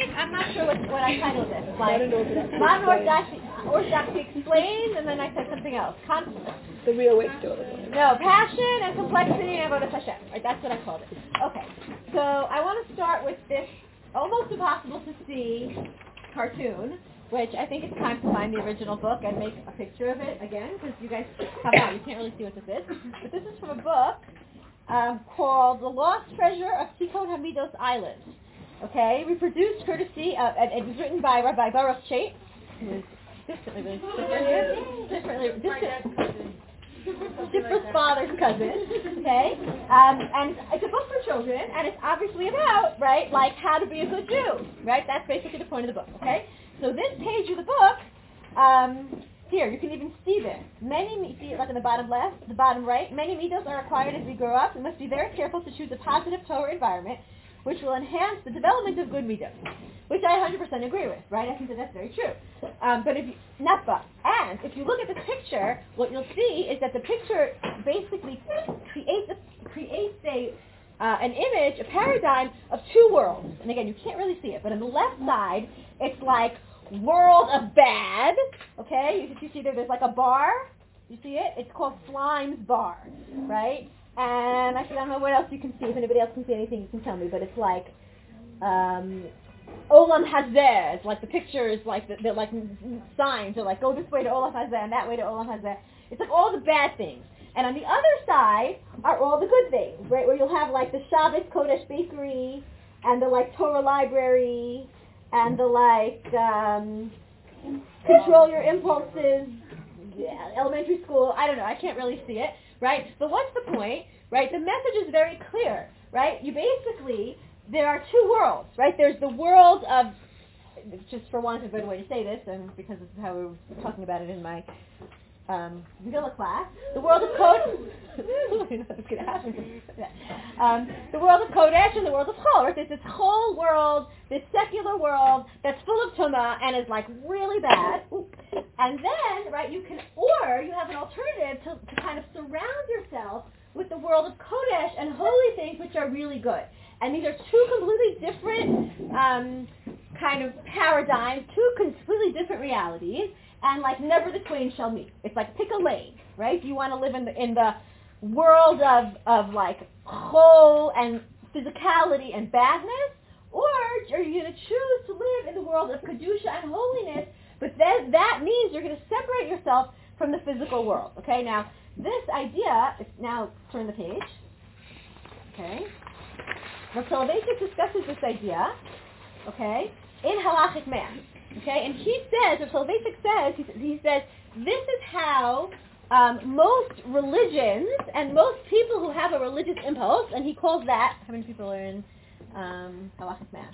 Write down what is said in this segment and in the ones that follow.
I'm not sure what I titled this. It's like modern orthodoxy explained, and then I said something else. The real way to do it. No, passion and complexity and avodas Hashem. Right, that's what I called it. Okay, so I want to start with this almost impossible to see cartoon, which I think it's time to find the original book and make a picture of it again, because you guys come out, you can't really see what this is. But this is from a book called The Lost Treasure of Tikkun Hamidos Island. Okay, reproduced courtesy of, it was written by Rabbi Baruch Chait, who is distantly Shifra's father's cousin, okay? And it's a book for children, and it's obviously about, right, like how to be a good Jew, right? That's basically the point of the book, okay? So this page of the book, here, you can even see this. See it like in the bottom left, the bottom right. Many midos are acquired as we grow up. We must be very careful to choose a positive Torah environment which will enhance the development of good midos, which I 100% agree with, right? I think that's very true. But if you look at the picture, what you'll see is that the picture basically creates an image, a paradigm of two worlds. And again, you can't really see it, but on the left side, it's like world of bad, okay? You see there's like a bar. You see it? It's called Slime's Bar, right? And actually, I don't know what else you can see. If anybody else can see anything, you can tell me. But it's like Olam Hazeh. It's like the pictures, like they're like signs. They're like, go this way to Olam Hazeh and that way to Olam Hazeh. It's like all the bad things. And on the other side are all the good things, right? Where you'll have like the Shabbos Kodesh Bakery and the like Torah Library and the like control your impulses, elementary school. I don't know. I can't really see it. Right? But what's the point? Right? The message is very clear. Right? There are two worlds. Right? There's the world of, just for want of a better way to say this, and because this is how we were talking about it in my Megillah class, the world of Kodesh. The world of Kodesh and the world of Chol. Right? There's this whole world, this secular world that's full of tumah and is like really bad. And then, right, you have an alternative to kind of surround yourself with the world of Kodesh and holy things which are really good. And these are two completely different kind of paradigms, two completely different realities, and like never the twain shall meet. It's like pick a lane, right? Do you want to live in the world of like chol and physicality and badness, or are you going to choose to live in the world of kedusha and holiness? But then that means you're going to separate yourself from the physical world. Okay, now this idea, now turn the page. Okay. Rav Soloveitchik discusses this idea, okay, in Halachic Man. Okay, and he says, Rav Soloveitchik says, he says, this is how most religions and most people who have a religious impulse, and he calls that, how many people are in Halachic Math?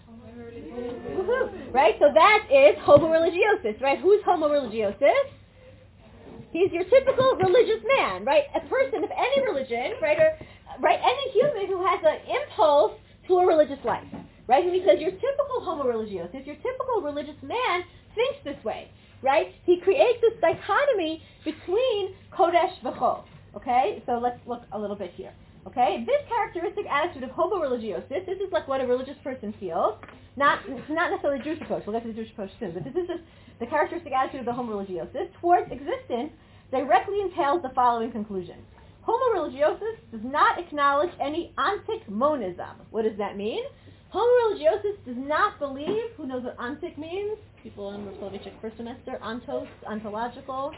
Right? So that is homo religiosus, right? Who's homo religiosus? He's your typical religious man, right? A person of any religion, right? Or right, any human who has an impulse to a religious life, right? And he says your typical homo religiosus, your typical religious man thinks this way, right? He creates this dichotomy between Kodesh v'chol. Okay? So let's look a little bit here. Okay, this characteristic attitude of homo religiosus, this is like what a religious person feels, not necessarily the Jewish approach, we'll get to the Jewish approach soon, but this is just the characteristic attitude of the homo religiosus towards existence directly entails the following conclusion. Homo religiosus does not acknowledge any ontic monism. What does that mean? Homo religiosus does not believe, who knows what ontic means? People in Rav Soloveitchik first semester, ontos, ontological.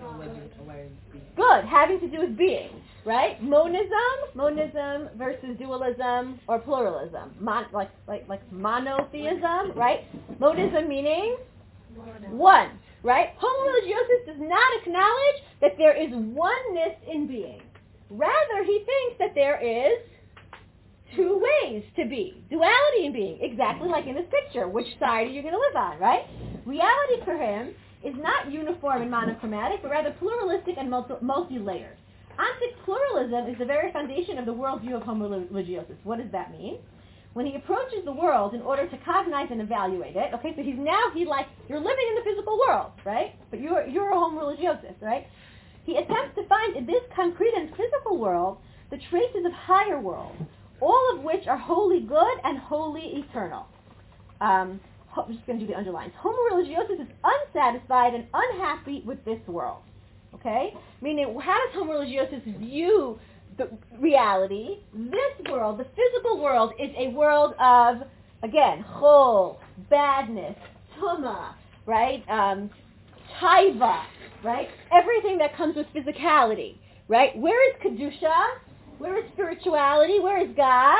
Good, having to do with being, right? Monism versus dualism or pluralism. Like monotheism, right? Monism meaning one, right? Homo religiosus does not acknowledge that there is oneness in being. Rather, he thinks that there is two ways to be. Duality in being, exactly like in this picture. Which side are you going to live on, right? Reality for him is not uniform and monochromatic, but rather pluralistic and multi-layered. Ontic pluralism is the very foundation of the worldview of homo religiosus. What does that mean? When he approaches the world in order to cognize and evaluate it, okay, so you're living in the physical world, right? But you're a homo religiosus, right? He attempts to find in this concrete and physical world the traces of higher worlds, all of which are wholly good and wholly eternal. I'm just going to do the underlines. Homo religiosus is unsatisfied and unhappy with this world. Okay? Meaning, how does Homo religiosus view the reality? This world, the physical world, is a world of, again, chol, badness, tuma, right? Taiva, right? Everything that comes with physicality, right? Where is Kedusha? Where is spirituality? Where is God?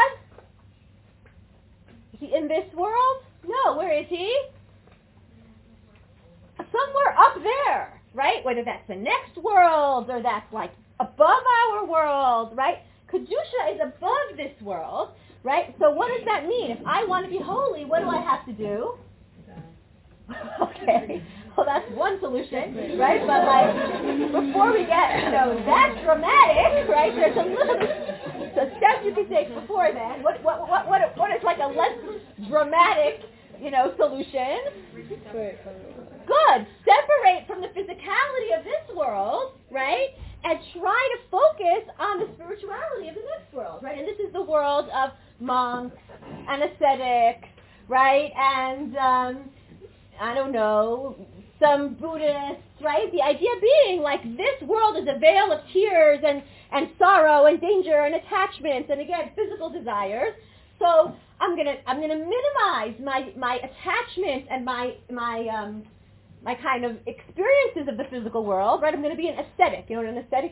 Is he in this world? No, where is he? Somewhere up there, right? Whether that's the next world or that's like above our world, right? Kedusha is above this world, right? So what does that mean? If I want to be holy, what do I have to do? Okay, well that's one solution, right? But like, before we get, that dramatic, right? There's a little steps you can take before then. What is like a less dramatic, solution? Good. Separate from the physicality of this world, right? And try to focus on the spirituality of the next world, right? And this is the world of monks and ascetics, right? And I don't know, some Buddhists, right? The idea being like this world is a veil of tears and sorrow and danger and attachments and again physical desires. So I'm gonna minimize my attachments and my kind of experiences of the physical world, right? I'm going to be an ascetic. You know what an ascetic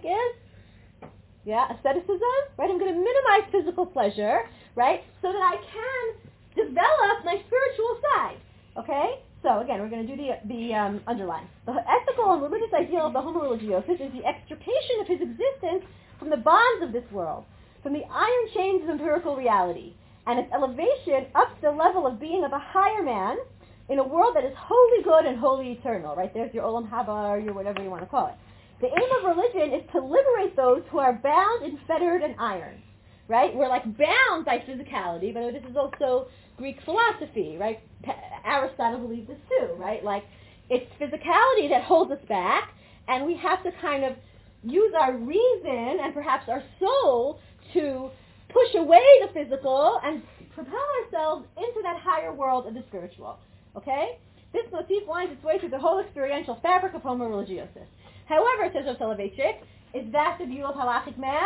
is? Yeah, asceticism, right? I'm going to minimize physical pleasure, right? So that I can develop my spiritual side. Okay? So again, we're going to do the underline. The ethical and religious ideal of the Homo religiosus is the extrication of his existence from the bonds of this world, from the iron chains of empirical reality, and its elevation up to the level of being of a higher man in a world that is wholly good and wholly eternal, right? There's your Olam Haba or your whatever you want to call it. The aim of religion is to liberate those who are bound and fettered and iron, right? We're like bound by physicality, but this is also Greek philosophy, right? Aristotle believed this too, right? Like it's physicality that holds us back, and we have to kind of use our reason and perhaps our soul to push away the physical and propel ourselves into that higher world of the spiritual. Okay? This motif winds its way through the whole experiential fabric of Homo religiosus. However, says Rav Soloveitchik, is that the view of halachic man?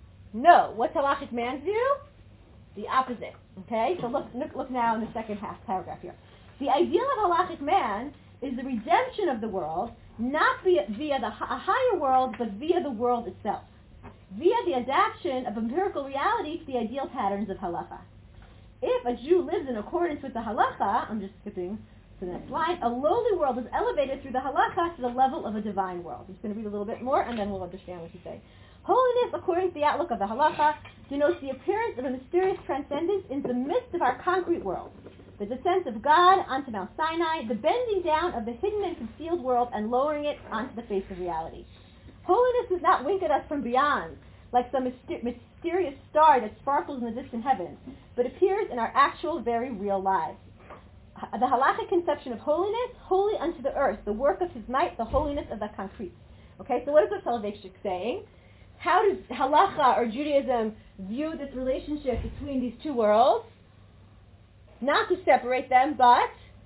No. What's halachic man's view? The opposite. Okay? So look now in the second half paragraph here. The ideal of halachic man is the redemption of the world, not via a higher world, but via the world itself, via the adaptation of empirical reality to the ideal patterns of halacha. If a Jew lives in accordance with the halacha, I'm just skipping to the next line, a lowly world is elevated through the halacha to the level of a divine world. I'm just going to read a little bit more and then we'll understand what he's saying. Holiness, according to the outlook of the halacha, denotes the appearance of a mysterious transcendence in the midst of our concrete world. The descent of God onto Mount Sinai, the bending down of the hidden and concealed world and lowering it onto the face of reality. Holiness does not wink at us from beyond, like some mysterious star that sparkles in the distant heavens, but appears in our actual, very real lives. The halachic conception of holiness, holy unto the earth, the work of his might, the holiness of the concrete. Okay, so what is Rav Soloveitchik saying? How does halacha or Judaism view this relationship between these two worlds? Not to separate them, but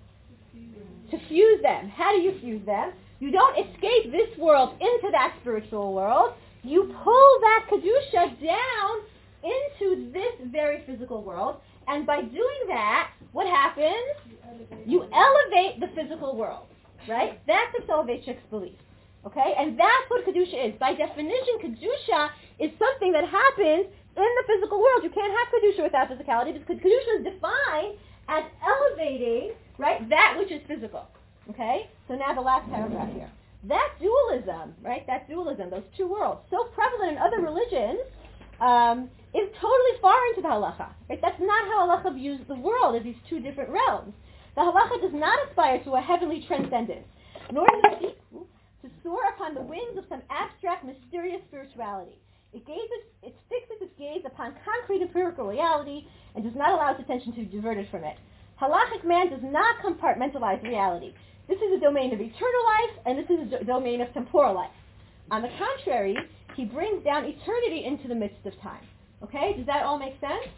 to fuse them. How do you fuse them? You don't escape this world into that spiritual world. You pull that Kedusha down into this very physical world, and by doing that, what happens? You elevate the physical world, right? That's the Soloveitchik's belief, okay? And that's what Kedusha is. By definition, Kedusha is something that happens in the physical world. You can't have Kedusha without physicality, because Kedusha is defined as elevating, right, that which is physical, okay? So now the last paragraph here. That dualism, right, those two worlds, so prevalent in other religions, is totally foreign to the halacha. Right? That's not how halacha views the world as these two different realms. The halacha does not aspire to a heavenly transcendence, nor does it seek to soar upon the wings of some abstract, mysterious spirituality. It fixes its gaze upon concrete empirical reality and does not allow its attention to be diverted from it. Halachic man does not compartmentalize reality. This is a domain of eternal life, and this is a domain of temporal life. On the contrary, he brings down eternity into the midst of time. Okay? Does that all make sense?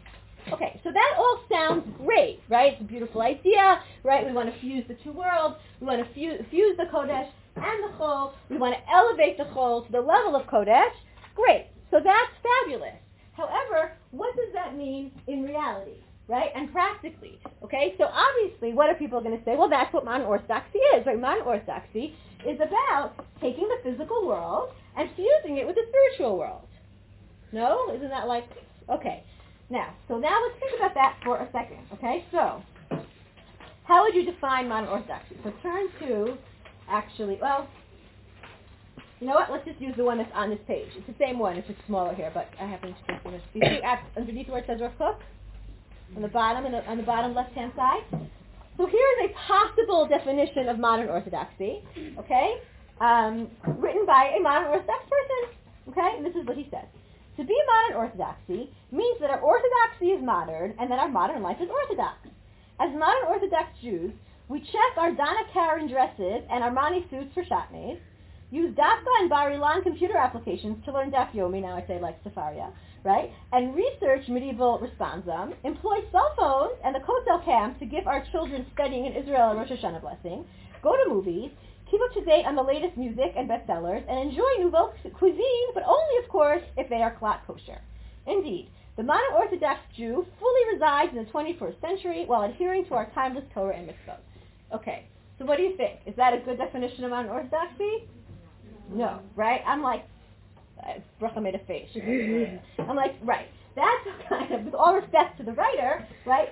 Okay, so that all sounds great, right? It's a beautiful idea, right? We want to fuse the two worlds. We want to fuse the Kodesh and the Chol. We want to elevate the Chol to the level of Kodesh. Great. So that's fabulous. However, what does that mean in reality, right? And practically, okay? So obviously, what are people going to say? Well, that's what modern Orthodoxy is, right? Modern Orthodoxy is about taking the physical world and fusing it with the spiritual world. No? Isn't that like, okay. Now let's think about that for a second, okay? So, how would you define modern Orthodoxy? So turn to, actually, well, you know what? Let's just use the one that's on this page. It's the same one. It's just smaller here, but I happen to think of you see underneath where it says Rav Kook? On the bottom, on the bottom left-hand side? So here is a possible definition of modern Orthodoxy, okay? Written by a modern Orthodox person, okay? And this is what he says. To be modern Orthodoxy means that our Orthodoxy is modern and that our modern life is Orthodox. As modern Orthodox Jews, we check our Donna Karan dresses and Armani suits for Shatnez, use Dafka and Bar Ilan computer applications to learn Daf Yomi, now I say like Sefaria, right? And research medieval Responsum, employ cell phones and the Kotel camp to give our children studying in Israel a Rosh Hashanah blessing, go to movies, keep up to date on the latest music and bestsellers, and enjoy nouveau cuisine, but only, of course, if they are Klat kosher. Indeed, the modern Orthodox Jew fully resides in the 21st century while adhering to our timeless Torah and mitzvot. Okay, so what do you think? Is that a good definition of modern Orthodoxy? No, right? I'm like, Bracha made a face. I'm like, right. That's kind of, with all respect to the writer, right?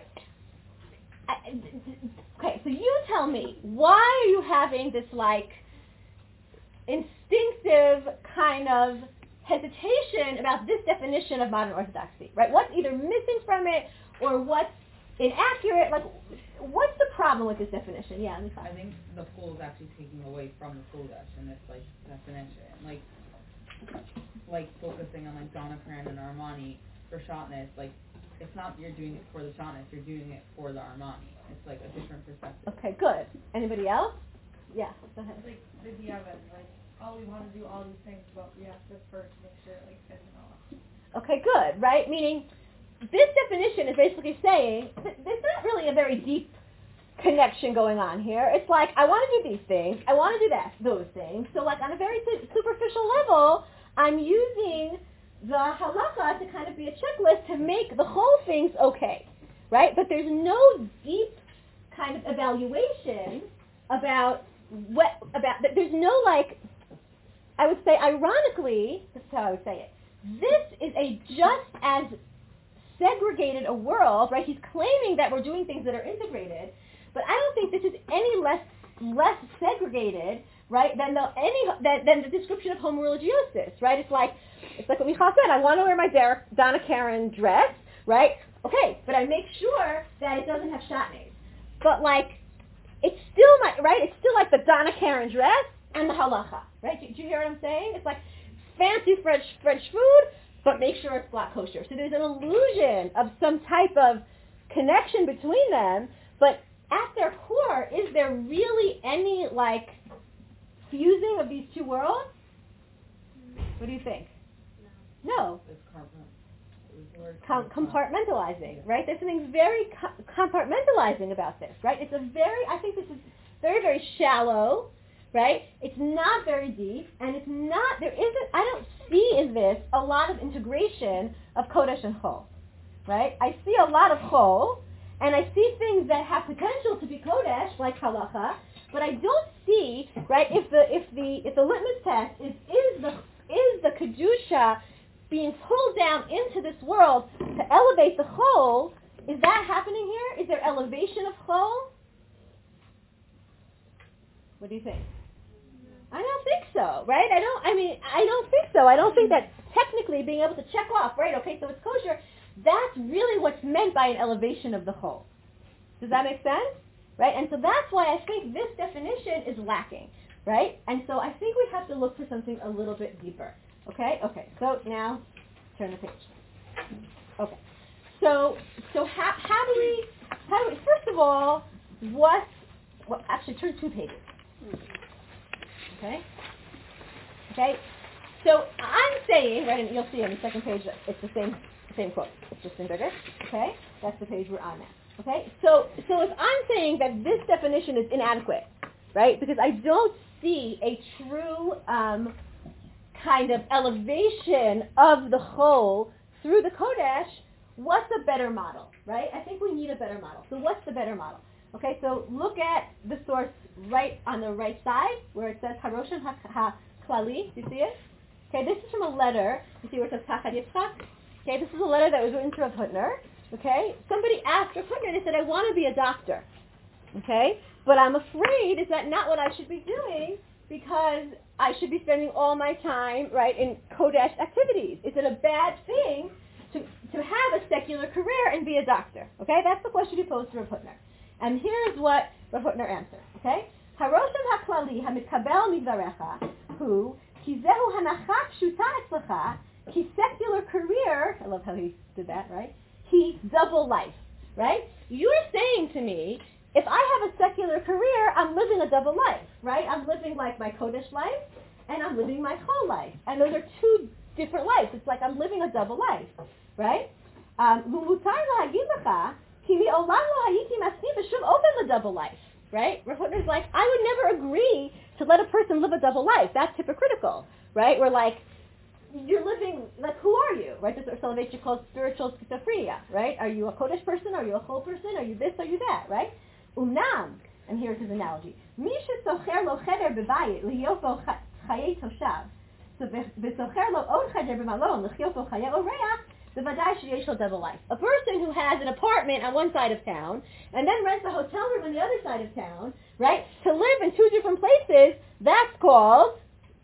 Okay, so you tell me, why are you having this like instinctive kind of hesitation about this definition of modern Orthodoxy, right? What's either missing from it or what's inaccurate? Like, what's the problem with this definition? Yeah, I think the school is actually taking away from the Kodesh in this like definition, like focusing on like Donna Karan and Armani for Shatnez. Like, it's not you're doing it for the Shatnez, you're doing it for the Armani. It's like a different perspective. Okay, good. Anybody else? Yeah, go ahead. Like the Diavad, like, we want to do all these things, but we have to first make sure it like fits in all. Okay, good, right? Meaning, this definition is basically saying there's not really a very deep connection going on here. It's like, I want to do these things, I want to do those things. So like on a very superficial level, I'm using the halakha to kind of be a checklist to make the whole things okay, right? But there's no deep kind of evaluation about there's no like, I would say ironically, this is how I would say it, this is a just as segregated a world, right? He's claiming that we're doing things that are integrated, but I don't think this is any less segregated, right, than the description of homoreligiosis, right? It's like what Michal said. I want to wear my Donna Karan dress, right? Okay, but I make sure that it doesn't have Shatnez. But like, it's still it's still like the Donna Karan dress and the halacha, right? Do you hear what I'm saying? It's like fancy French food, but make sure it's black kosher. So there's an illusion of some type of connection between them, but at their core, is there really any like fusing of these two worlds? What do you think? No. It's compartmentalizing, right? There's something very compartmentalizing about this, right? I think this is very, very shallow, right? It's not very deep, and I don't see in this a lot of integration of Kodesh and Chol, right? I see a lot of Chol, and I see things that have potential to be Kodesh, like halacha, but I don't see, right, if the litmus test is the Kedusha being pulled down into this world to elevate the Chol, is that happening here? Is there elevation of Chol? What do you think? I don't think so, right? I don't think so. I don't think that technically being able to check off, right, okay, so it's kosher, that's really what's meant by an elevation of the Chol. Does that make sense? Right? And so that's why I think this definition is lacking, right? And so I think we have to look for something a little bit deeper. Okay, so now, turn the page. Okay, so how do we, first of all, actually turn 2 pages. Okay, so I'm saying, right, and you'll see on the second page that it's the same quote, it's just in bigger, okay? That's the page we're on now. Okay? So if I'm saying that this definition is inadequate, right, because I don't see a true kind of elevation of the whole through the Kodesh, what's a better model, right? I think we need a better model. So what's the better model? Okay, so look at the source right on the right side where it says Haroshim HaKlali. Do you see it? Okay, this is from a letter. You see where it says Kachad Yitzchak? Okay, this is a letter that was written to Rav Hutner. Okay, somebody asked Rav Hutner, they said, I want to be a doctor. Okay, but I'm afraid, is that not what I should be doing? Because I should be spending all my time, right, in Kodesh activities. Is it a bad thing to have a secular career and be a doctor? Okay, that's the question he posed to Rav Hutner. And here's what Rav Hutner answered. Okay, Haroshim HaKlali HaMitkabel Midvarecha Hu Ki Zehu Hanacha Pshuta Etzlecha Ki secular career. I love how he did that, right? He double life, right? You're saying to me, if I have a secular career, I'm living a double life, right? I'm living like my Kodesh life, and I'm living my whole life. And those are two different lives. It's like I'm living a double life, right? Double life, right? Rav Hutner's like, I would never agree to let a person live a double life. That's hypocritical, right? We're like, you're living, like, who are you, right? That's what Soloveitchik calls spiritual schizophrenia, right? Are you a Kodesh person? Are you a whole person? Are you this? Are you that, right? Umnam, and here's his analogy. Mi shesocher lo cheder bebayit lihiyot bo chayei toshav. So besocher lo od cheder b'malon lihiyot bo chayei oreach. B'vadai sheyesh lo double life. A person who has an apartment on one side of town and then rents a hotel room on the other side of town, right? To live in two different places, that's called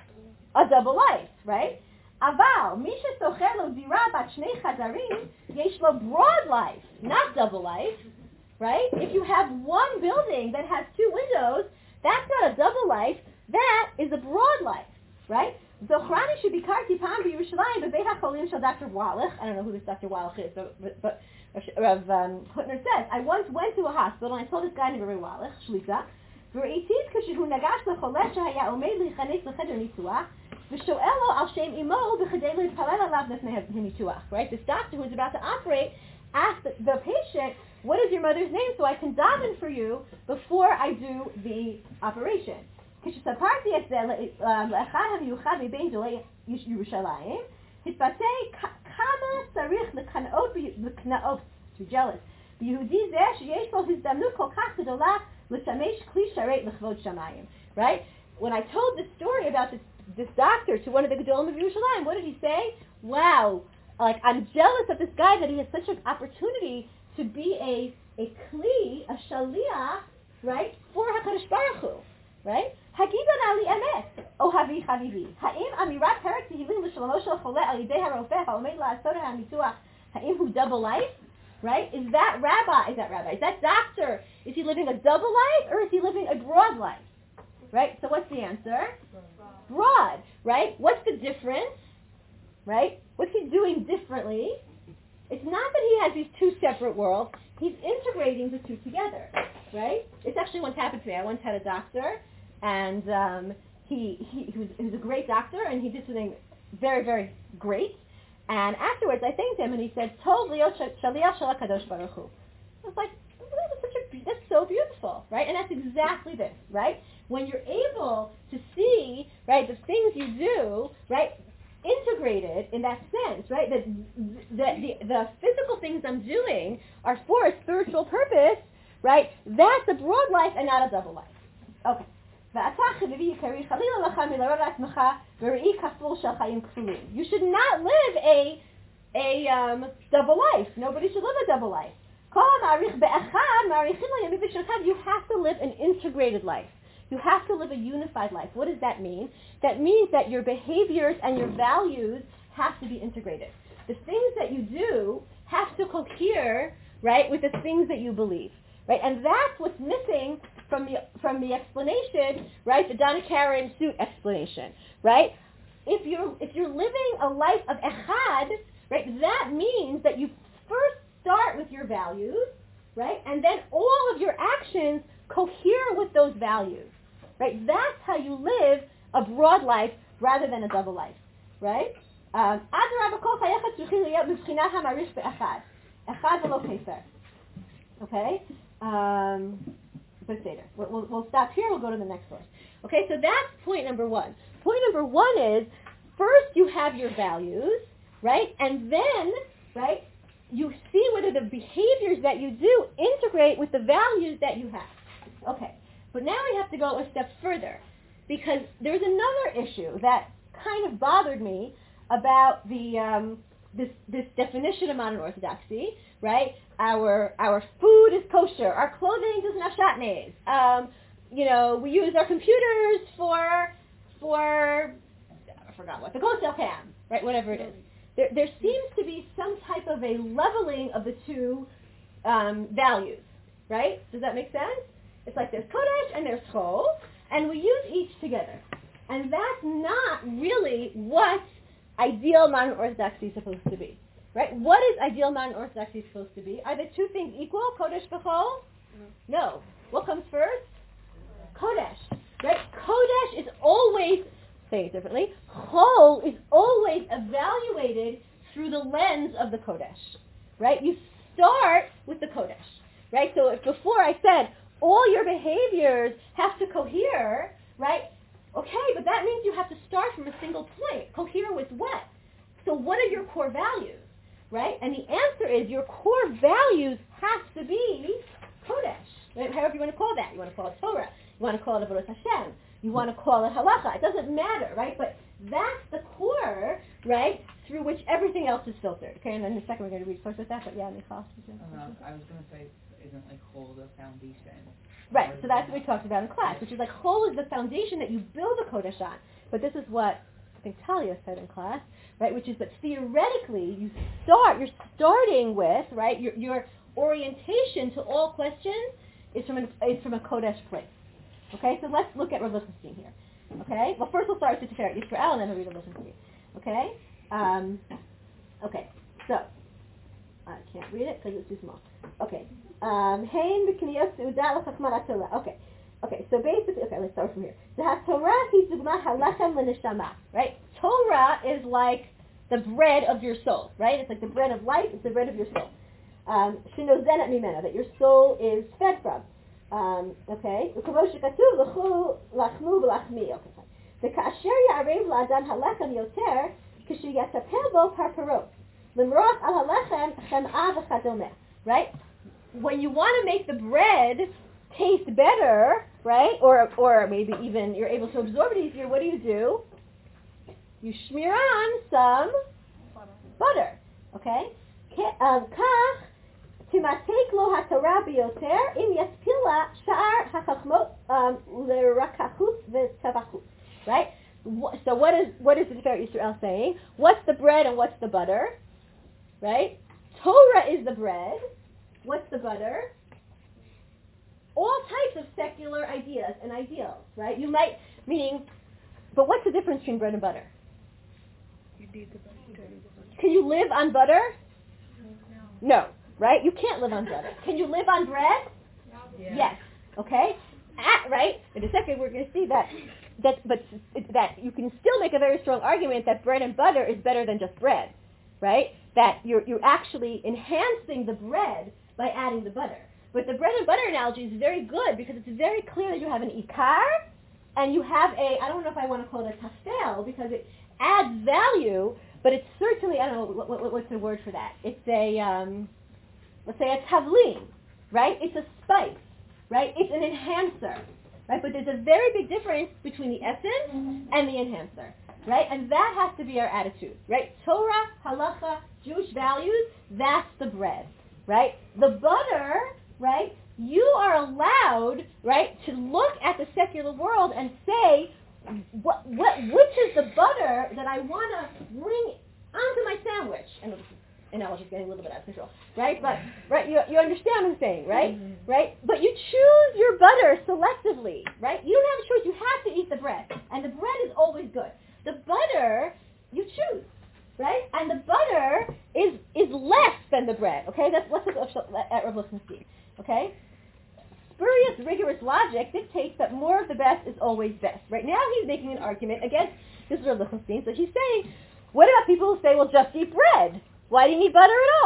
a double life, right? Aval, mi shesocher lo dira bat shnei chadarim yesh lo broad life, not double life. Right? If you have one building that has two windows, that's not a double life. That is a broad life. Right? Zochrani shebikarti pam b'Yerushalayim b'beit hacholim shel Dr. Wallach. I don't know who this Dr. Wallach is, but Rav Hutner says, I once went to a hospital and I told this guy named Rav Wallach, Shlita, v'reitit kashehu nagash lecholet shehaya omed lichanes lecheder nituach, v'shoel lo al shem imo b'chadei להתפלל עליו לפני הניתוח. Right? This doctor who is about to operate asked the patient, what is your mother's name so I can daven for you before I do the operation? כשספרתי את זה לאחד המיוחד מבין גדולי ירושלים, התבטא כמה צריך לקנאות, too jealous, ביהודי זה שיש לו הזדמנות כל כך גדולה לשמש כלי שרת לכבוד שמיים. Right? When I told this story about this doctor to one of the Gedolim of Yerushalayim, what did he say? Wow, like, I'm jealous of this guy that he has such an opportunity to be a kli, a shaliach, right, for HaKadosh Baruch Hu, right? Hagidon ali emet, ohavi chavivi. Ha'im amirat perek tehillim l'shalomo shel chole al yidei harofeh ha'omed la'asot ha'mituach. Ha'im hu double life, right? Is that doctor, is he living a double life or is he living a broad life? Right? So what's the answer? Broad, right? What's the difference? Right? What's he doing differently? It's not that he has these two separate worlds. He's integrating the two together, right? It's actually once happened to me. I once had a doctor, and he was a great doctor, and he did something very, very great. And afterwards, I thanked him, and he said, "Tov liot shaliach shel HaKadosh Baruch Hu." I was like, that's so beautiful, right? And that's exactly this, right? When you're able to see, right, the things you do, right, integrated in that sense, right? That the physical things I'm doing are for a spiritual purpose, right? That's a broad life and not a double life. Okay. You should not live a double life. Nobody should live a double life. You have to live an integrated life. You have to live a unified life. What does that mean? That means that your behaviors and your values have to be integrated. The things that you do have to cohere, right, with the things that you believe, right? And that's what's missing from the explanation, right? The Donna Karen suit explanation, right? If you're living a life of echad, right, that means that you first start with your values, right, and then all of your actions cohere with those values. Right? That's how you live a broad life rather than a double life. Right? Echad v'lo keser. Okay? Beseder. We'll stop here. We'll go to the next source. Okay, so that's point number one. Point number one is, first you have your values, right? And then, right, you see whether the behaviors that you do integrate with the values that you have. Okay, but now we have to go a step further, because there's another issue that kind of bothered me about the this definition of modern orthodoxy, right? Our food is kosher, our clothing doesn't have shatnez. We use our computers for I forgot what, the Gotel cam, right? Whatever it is. There seems to be some type of a leveling of the two values, right? Does that make sense? It's like there's Kodesh and there's Chol, and we use each together. And that's not really what ideal modern orthodoxy is supposed to be, right? What is ideal modern orthodoxy supposed to be? Are the two things equal, Kodesh v'Chol? No. What comes first? Kodesh, right? Kodesh is always, say it differently, Chol is always evaluated through the lens of the Kodesh, right? You start with the Kodesh, right? So if before I said all your behaviors have to cohere, right? Okay, but that means you have to start from a single point. Cohere with what? So what are your core values, right? And the answer is your core values have to be Kodesh, right? However you want to call that. You want to call it Torah. You want to call it Avodas Hashem. You want to call it Halacha. It doesn't matter, right? But that's the core, right, through which everything else is filtered. Okay, and then in a second we're going to read first with that, but yeah, Michal. I was going to say, isn't like Chol the foundation? Right, so that's what we talked about in class, which is like Chol is the foundation that you build a Kodesh on. But this is what I think Talia said in class, right, which is that theoretically you're starting with, right, your orientation to all questions is from a Kodesh place. Okay, so let's look at Rav Lichtenstein here. Okay, well first we'll start with Tiferet Yisrael and then we'll read Rav Lichtenstein. Okay, okay, so I can't read it because it's too small. Okay. Okay, so basically, let's start from here. Right? Torah is like the bread of your soul, right? It's like the bread of life, it's the bread of your soul. That your soul is fed from. Okay? Right? When you want to make the bread taste better, right? Or maybe even you're able to absorb it easier, what do? You smear on some butter. Okay? תמתק לו התורה ביותר אם יספילה שאר החכמות לרקחות וטבחות. Right? So what is the Tiferet Yisrael saying? What's the bread and what's the butter? Right? Torah is the bread. What's the butter? All types of secular ideas and ideals, right? But what's the difference between bread and butter? You need the butter. Can you live on butter? No, right? You can't live on butter. Can you live on bread? Yeah. Yes. Okay? Right? In a second we're going to see that you can still make a very strong argument that bread and butter is better than just bread, right? That you're actually enhancing the bread by adding the butter. But the bread and butter analogy is very good because it's very clear that you have an ikar and you have I don't know if I want to call it a tafel because it adds value, but it's certainly, I don't know, what's the word for that? It's let's say a tavlin, right? It's a spice, right? It's an enhancer, right? But there's a very big difference between the essence and the enhancer, right? And that has to be our attitude, right? Torah, halacha, Jewish values, that's the bread, right? The butter, right? You are allowed, right, to look at the secular world and say, which is the butter that I want to bring onto my sandwich? And the analogy is getting a little bit out of control, right? But right, you understand what I'm saying, right? Mm-hmm. Right? But you choose your butter selectively, right? You don't have a choice. You have to eat the bread, and the bread is always good. The butter you choose, right? And the butter is less than the bread. Okay, let's look at Rav Lichtenstein. Okay. Spurious, rigorous logic dictates that more of the best is always best. Right now he's making an argument against this is Rav Lichtenstein. So he's saying, what about people who say, well, just eat bread? Why do you need butter at all?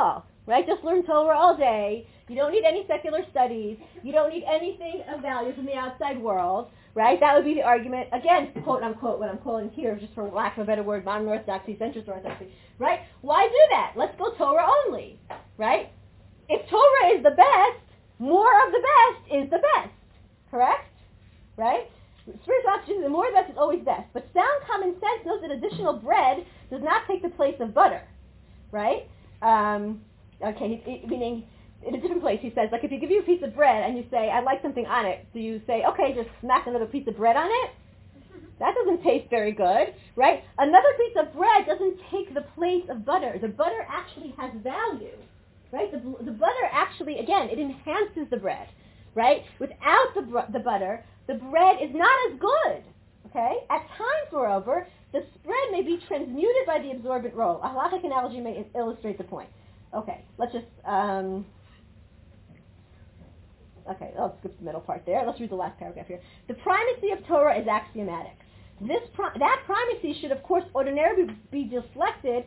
right? Just learn Torah all day. You don't need any secular studies. You don't need anything of value from the outside world, right? That would be the argument against, quote unquote, what I'm calling here, just for lack of a better word, modern orthodoxy, centrist orthodoxy, right? Why do that? Let's go Torah only, right? If Torah is the best, more of the best is the best, correct? Right? Spiritual oxygen, the more the best is always best. But sound common sense knows that additional bread does not take the place of butter, right? Meaning, in a different place, he says, like if you give you a piece of bread and you say, I'd like something on it, so you say, okay, just smack another piece of bread on it? That doesn't taste very good, right? Another piece of bread doesn't take the place of butter. The butter actually has value, right? The butter actually, again, it enhances the bread, right? Without the butter, the bread is not as good, okay? At times, moreover, the spread may be transmuted by the absorbent role. A halachic analogy may illustrate the point. Okay, let's just, I'll skip the middle part there. Let's read the last paragraph here. The primacy of Torah is axiomatic. That primacy should, of course, ordinarily be reflected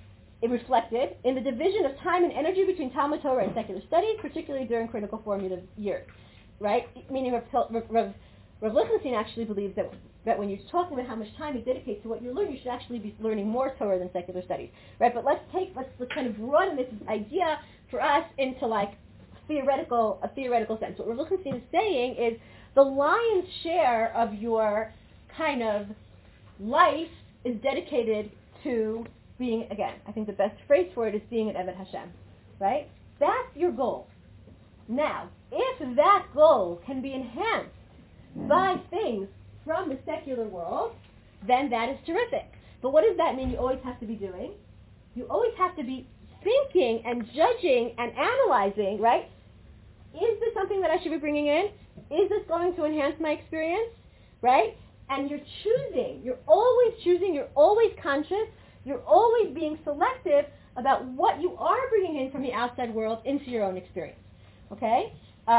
in the division of time and energy between Talmud Torah and secular studies, particularly during critical formative years, right? Meaning Rav Lichtenstein actually believes that when you're talking about how much time you dedicate to what you're learning, you should actually be learning more Torah than secular studies, right? But let's kind of run this idea for us into like a theoretical sense. What Rav Lichtenstein is saying is the lion's share of your kind of life is dedicated to being, again, I think the best phrase for it is being an Eved Hashem, right? That's your goal. Now, if that goal can be enhanced by things from the secular world, then that is terrific. But what does that mean you always have to be doing? You always have to be thinking and judging and analyzing, right? Is this something that I should be bringing in? Is this going to enhance my experience, right? And you're choosing. You're always choosing. You're always conscious. You're always being selective about what you are bringing in from the outside world into your own experience, okay?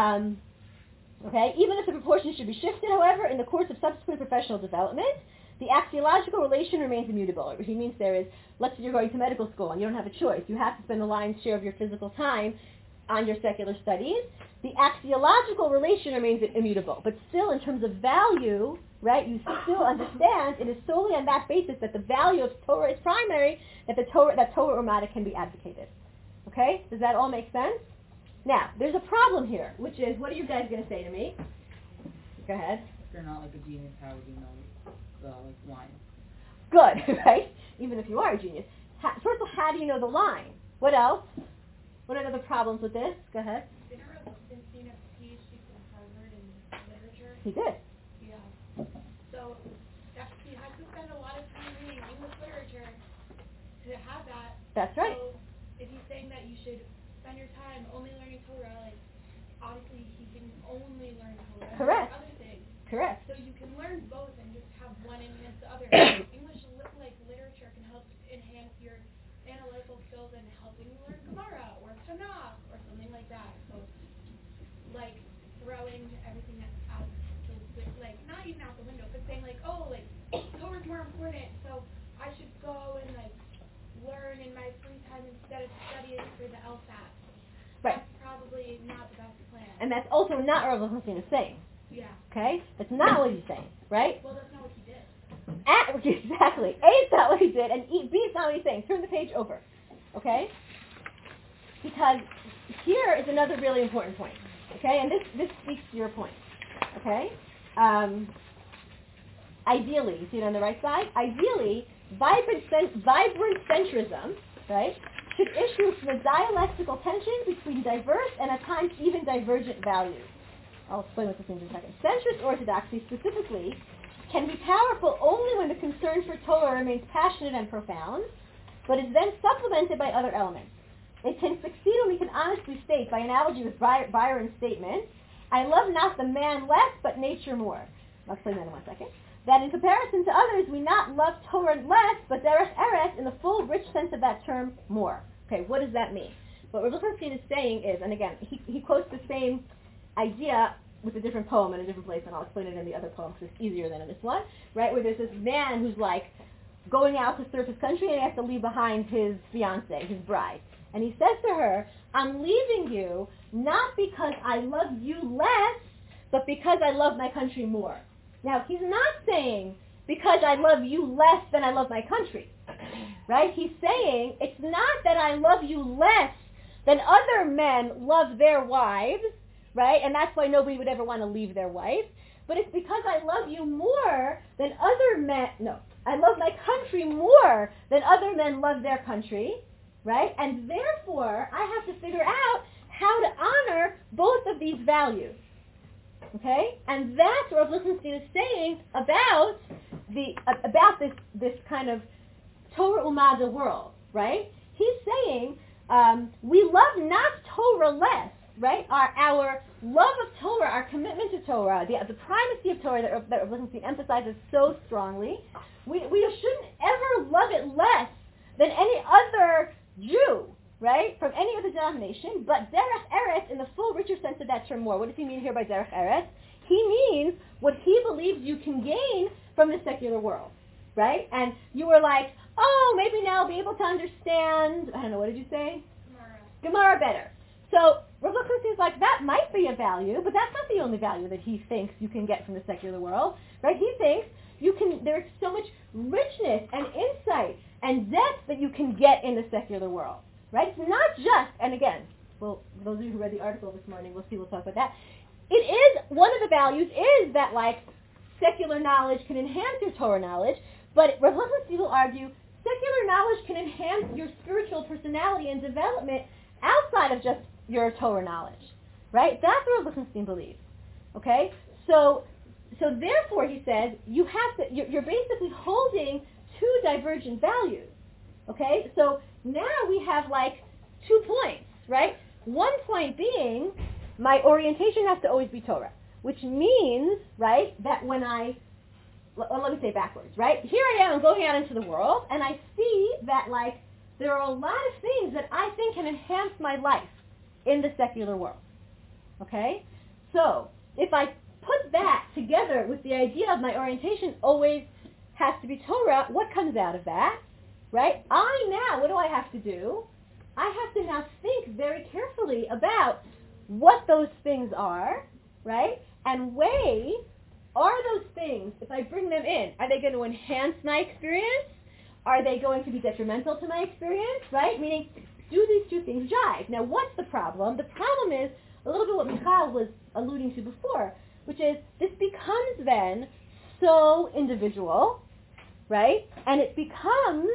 Even if the proportion should be shifted, however, in the course of subsequent professional development, the axiological relation remains immutable. What he means there is, let's say you're going to medical school and you don't have a choice. You have to spend the lion's share of your physical time on your secular studies. The axiological relation remains immutable. But still, in terms of value, right, you still understand it is solely on that basis that the value of Torah is primary, that Torah Umatic can be advocated. Okay? Does that all make sense? Now, there's a problem here, which is, what are you guys going to say to me? Go ahead. If you're not like a genius, how would you know the line? Good, right? Even if you are a genius. First of all, how do you know the line? What else? What are the other problems with this? Go ahead. Didn't Rav have a PhD from Harvard in literature? He did. Yeah. So he has to spend a lot of time reading English literature to have that. That's right. So if he's saying that you should spend your time only learning Torah, like obviously he can only learn Torah. Correct. Other things. Correct. So you can learn both and just have one enhance the other. English literature can help enhance your analytical skills and helping you learn Gemara or Tanakh or something like that. So like throwing everything out like not even out the window, but saying like, oh, like Torah's more important, so I should go and like learn in my free time instead of studying for the LSAT. Right. That's probably not the best plan. And that's also not what Rav Lichtenstein is saying. Yeah. Okay? That's not what he's saying, right? Well, that's not what he did. Exactly. A, it's not what he did, and B, it's not what he's saying. Turn the page over. Okay? Because here is another really important point. Okay? And this speaks to your point. Okay? Ideally, you see it on the right side? Ideally, vibrant centrism, right, should issue from a dialectical tension between diverse and at times even divergent values. I'll explain what this means in a second. Centrist orthodoxy, specifically, can be powerful only when the concern for Torah remains passionate and profound, but is then supplemented by other elements. It can succeed when we can honestly state, by analogy with Byron's statement, I love not the man less, but nature more. I'll explain that in 1 second. That in comparison to others, we not love Torah less, but derech eretz, in the full, rich sense of that term, more. Okay, what does that mean? What Rav Lichtenstein is saying is, and again, he quotes the same idea with a different poem in a different place, and I'll explain it in the other poem because it's easier than in this one, right, where there's this man who's like going out to serve his country and he has to leave behind his fiancée, his bride. And he says to her, I'm leaving you not because I love you less, but because I love my country more. Now, he's not saying because I love you less than I love my country, right? He's saying it's not that I love you less than other men love their wives, right? And that's why nobody would ever want to leave their wife. But it's because I love you more than other men, I love my country more than other men love their country, right? And therefore, I have to figure out how to honor both of these values. Okay? And that's what Rav Lichtenstein is saying about this kind of Torah Umada world, right? He's saying we love not Torah less, right? Our love of Torah, our commitment to Torah, the primacy of Torah that Rav Lichtenstein emphasizes so strongly, we shouldn't ever love it less than any other Jew, right, from any other denomination, but Derech Eretz in the full richer sense of that term more. What does he mean here by Derech Eretz? He means what he believes you can gain from the secular world, right? And you were like, oh, maybe now I'll be able to understand, I don't know, what did you say? Gemara better. So Rav Lichtenstein is like, that might be a value, but that's not the only value that he thinks you can get from the secular world, right? He thinks there's so much richness and insight and depth that you can get in the secular world, right? It's not just, and again, well, those of you who read the article this morning, we'll talk about that. It is, one of the values is that, like, secular knowledge can enhance your Torah knowledge, but Rav Lichtenstein will argue secular knowledge can enhance your spiritual personality and development outside of just your Torah knowledge, right? That's what Rav Lichtenstein believes, okay? So therefore, he says, you're basically holding two divergent values, okay? So now we have, like, 2 points, right? One point being, my orientation has to always be Torah, which means, right, that when let me say backwards, right? Here I am, I'm going out into the world, and I see that, like, there are a lot of things that I think can enhance my life in the secular world, okay? So if I put that together with the idea of my orientation always has to be Torah, what comes out of that, right? What do I have to do? I have to now think very carefully about what those things are, right? And weigh, are those things, if I bring them in, are they going to enhance my experience? Are they going to be detrimental to my experience, right? Meaning, do these two things jive? Now, what's the problem? The problem is a little bit what Michal was alluding to before, which is this becomes then so individual, right? And it becomes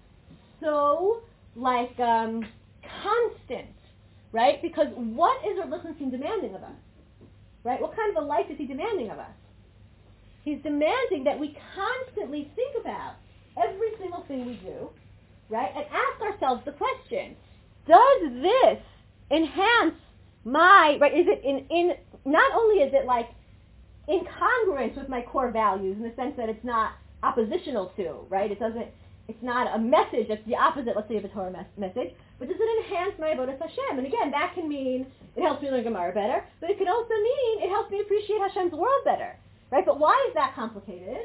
so, like, constant, right? Because what is Rav Lichtenstein demanding of us, right? What kind of a life is he demanding of us? He's demanding that we constantly think about every single thing we do, right? And ask ourselves the question, does this enhance my, right, is it in not only is it like incongruent with my core values in the sense that it's not oppositional to, right? It's not a message that's the opposite, let's say, of a Torah message, but does it enhance my avodas Hashem? And again, that can mean it helps me learn Gemara better, but it can also mean it helps me appreciate Hashem's world better, right? But why is that complicated?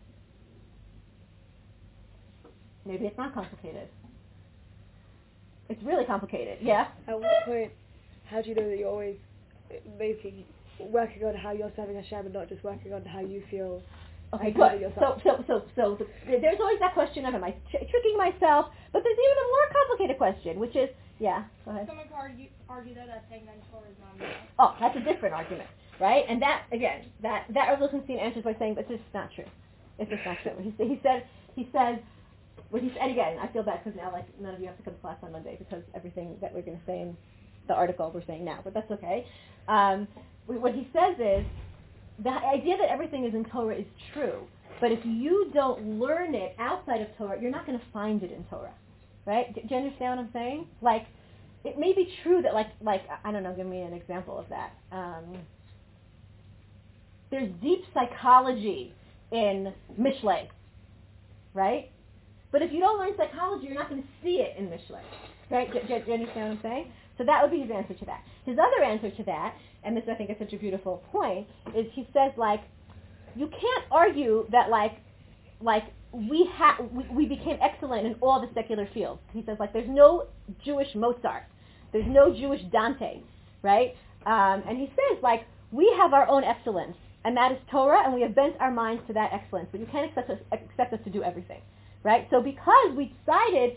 Maybe it's not complicated. It's really complicated. Yeah? At what point, how do you know that you're always working on how you're serving Hashem and not just working on how you feel? Okay, good. So there's always that question of, am I tricking myself? But there's even a more complicated question, which is, yeah, go ahead. Someone could argue that saying that Torah is not enough. Oh, that's a different argument, right? And that, again, that Rav Lichtenstein answers by saying, but it's just not true. It's just not true. He says, and again, I feel bad because now, like, none of you have to come to class on Monday because everything that we're going to say in the article we're saying now, but that's okay. What he says is, the idea that everything is in Torah is true, but if you don't learn it outside of Torah, you're not going to find it in Torah, right? Do you understand what I'm saying? Like, it may be true that, like I don't know, give me an example of that. There's deep psychology in Mishlei, right? But if you don't learn psychology, you're not going to see it in Mishlei, right? Do you understand what I'm saying? So that would be his answer to that. His other answer to that, and this I think is such a beautiful point, is he says, like, you can't argue that, like we became excellent in all the secular fields. He says, like, there's no Jewish Mozart. There's no Jewish Dante, right? And he says, like, we have our own excellence, and that is Torah, and we have bent our minds to that excellence, but you can't expect us to do everything, right? So because we decided,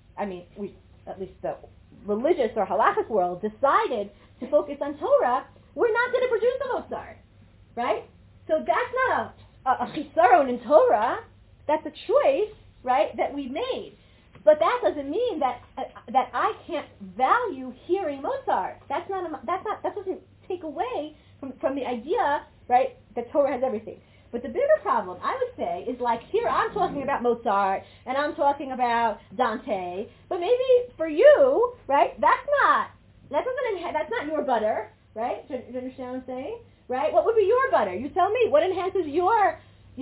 at least the religious or halachic world decided to focus on Torah, we're not going to produce a Mozart, right? So that's not a chisaron in Torah. That's a choice, right, that we made. But that doesn't mean that I can't value hearing Mozart. That doesn't take away from the idea, right, that Torah has everything. But the bigger problem, I would say, is like here I'm talking about Mozart and I'm talking about Dante, but maybe for you, right, that's not your butter, right? Do you understand what I'm saying? Right? What would be your butter? You tell me. What enhances your,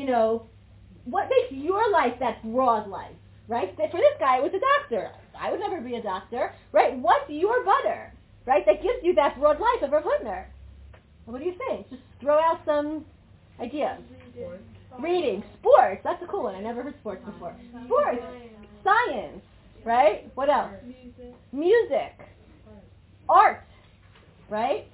what makes your life that broad life, right? For this guy, it was a doctor. I would never be a doctor, right? What's your butter, right, that gives you that broad life of Rav Hutner? What do you think? Just throw out some ideas. Reading. Sports. That's a cool one. I never heard sports before. Sports. Science. Right? What else? Music. Art. Right?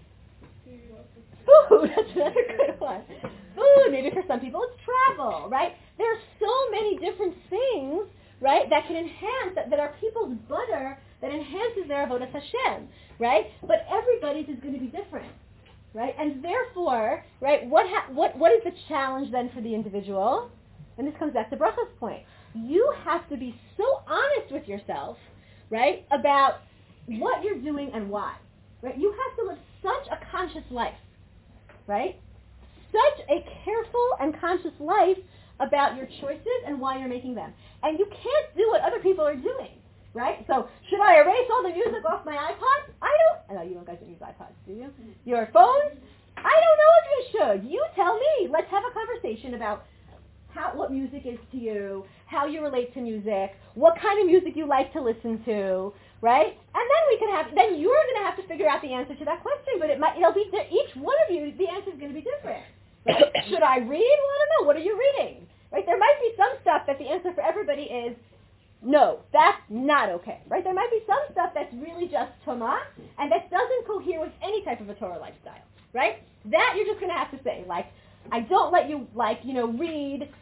Food. That's another good one. Food. Maybe for some people it's travel. Right? There are so many different things, right, that can enhance, that are people's butter, that enhances their avodas Hashem. Right? But everybody's is going to be different. Right? And therefore, right, what is the challenge then for the individual? And this comes back to Bracha's point. You have to be so honest with yourself, right, about what you're doing and why. Right? You have to live such a conscious life, right? Such a careful and conscious life about your choices and why you're making them. And you can't do what other people are doing. Right? So, should I erase all the music off my iPod? I know you guys don't use iPods, do you? Your phones? I don't know if you should. You tell me. Let's have a conversation about what music is to you, how you relate to music, what kind of music you like to listen to, right? And then you're going to have to figure out the answer to that question, but it'll be, each one of you, the answer is going to be different. Right? Should I read? Well, I don't know. What are you reading? Right? There might be some stuff that the answer for everybody is, no, that's not okay, right? There might be some stuff that's really just Tumah, and that doesn't cohere with any type of a Torah lifestyle, right? That you're just going to have to say, like, I don't let you, read,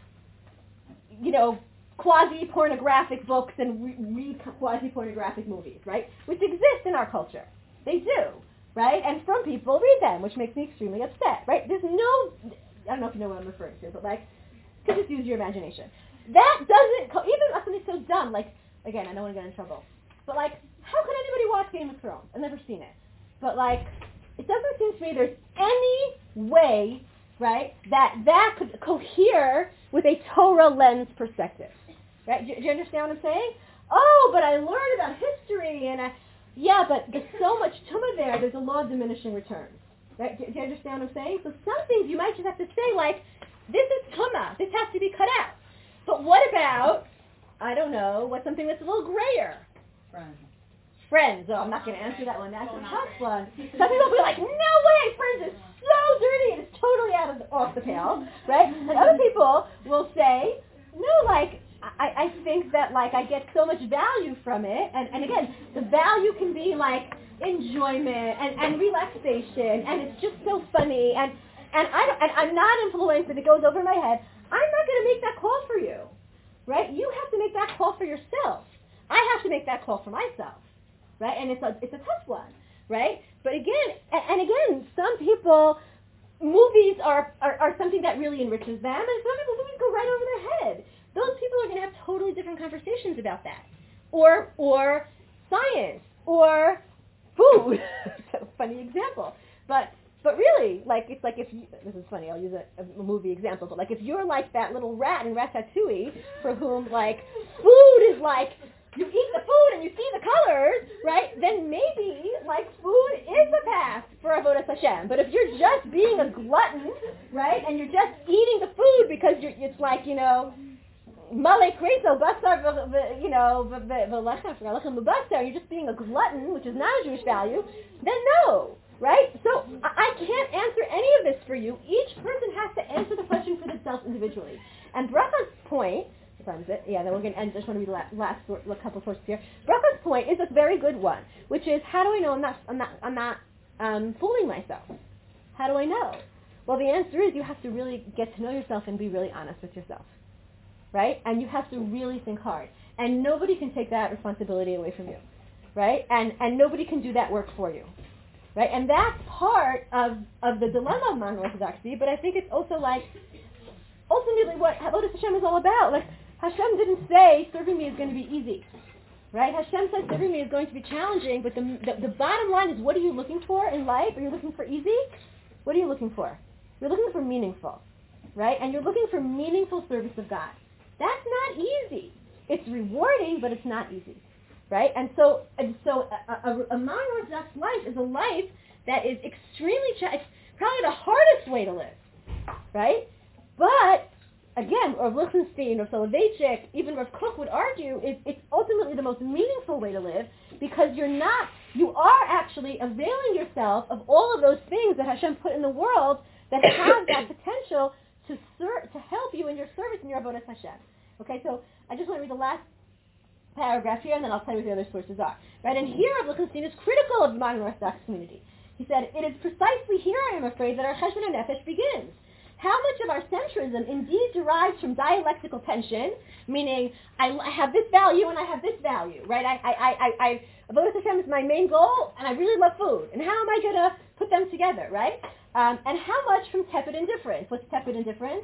quasi-pornographic books and read quasi-pornographic movies, right? Which exist in our culture. They do, right? And some people read them, which makes me extremely upset, right? There's no, I don't know if you know what I'm referring to, but, you can just use your imagination. That doesn't, even something so dumb, again, I don't want to get in trouble, but, how could anybody watch Game of Thrones? I've never seen it. But, it doesn't seem to me there's any way, right, that could cohere with a Torah lens perspective. Right? Do you understand what I'm saying? Oh, but I learned about history, and yeah, but there's so much Tumah there's a law of diminishing returns. Right? Do you understand what I'm saying? So some things you might just have to say, this is Tumah. This has to be cut out. But what about, I don't know, what's something that's a little grayer? Friends. Oh, I'm not going to answer that one. That's a tough one. Some people will be like, no way, Friends is so dirty and it's totally off the pale, right? And other people will say, no, I think that, I get so much value from it. And again, the value can be, enjoyment and relaxation, and it's just so funny. And I'm not influenced and it goes over my head. I'm not going to make that call for you, right? You have to make that call for yourself. I have to make that call for myself, right? And it's a tough one, right? But again, some people, movies are something that really enriches them, and some people, movies go right over their head. Those people are going to have totally different conversations about that, or science, or food. It's a funny example, but really, it's if you, this is funny, I'll use a movie example, but if you're like that little rat in Ratatouille, for whom, food is you eat the food and you see the colors, right, then maybe, food is the path for Avodas Hashem. But if you're just being a glutton, right, and you're just eating the food because it's Male Kreso, Basar, V'lechem Mubasar, you're just being a glutton, which is not a Jewish value, then no. Right? So I can't answer any of this for you. Each person has to answer the question for themselves individually. And Bracha's point, if confirms it. Yeah, then we're going to end. I just want to read the last couple sources here. Bracha's point is a very good one, which is, how do I know I'm not fooling myself? How do I know? Well, the answer is you have to really get to know yourself and be really honest with yourself, right? And you have to really think hard. And nobody can take that responsibility away from you, right? And nobody can do that work for you, right? And that's part of the dilemma of modern Orthodoxy, but I think it's also like, ultimately what Avodas Hashem is all about. Like, Hashem didn't say serving me is going to be easy, right? Hashem said serving me is going to be challenging, but the bottom line is, what are you looking for in life? Are you looking for easy? What are you looking for? You're looking for meaningful, right? And you're looking for meaningful service of God. That's not easy. It's rewarding, but it's not easy, right? And so a modern Orthodox life is a life that is extremely, it's probably the hardest way to live, right? But again, Rav Lichtenstein, Rav Soloveitchik, even Rav Kook would argue it's ultimately the most meaningful way to live, because you are actually availing yourself of all of those things that Hashem put in the world that have that potential to help you in your service in your avodas Hashem. Okay, so I just want to read the last paragraph here, and then I'll tell you what the other sources are. Right, and here Rav Lichtenstein is critical of the modern Orthodox community. He said, "It is precisely here, I am afraid, that our cheshbon nefesh begins. How much of our centrism indeed derives from dialectical tension, meaning I have this value and I have this value, right? Avodas Hashem is my main goal, and I really love food. And how am I going to put them together, right? And how much from tepid indifference? What's tepid indifference?